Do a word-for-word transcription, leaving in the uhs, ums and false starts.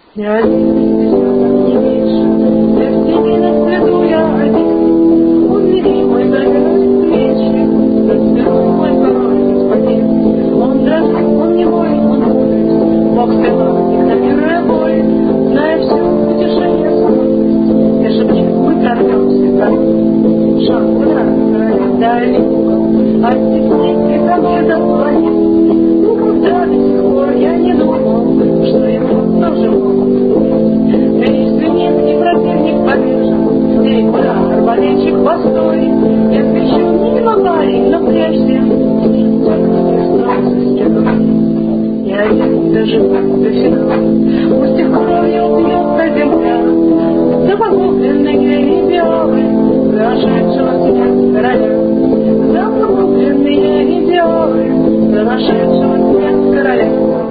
Я один, не меньше, я в тени на свету я один. Умери мой дорогой вечер, разберу мой порой господин. Он дрожит, он не воин, он мудрость, Бог спевал, игнорируя боль, зная все, утешение свободность. Я шепчу, мы прорвемся, да. Шаг куда, дальний угол, от степи ко мне заслонит. Никогда до сих пор я не думал, что его тоже могут. Таинственник и противник повержен, и куда арбалетчик постой. Я кричу мимо парень, но прежде я один доживу до финала. Пусть их кровью убьется земля, за погубленные идеалы нашедшего себя короля. За погубленные идеалы нашедшего себя короля.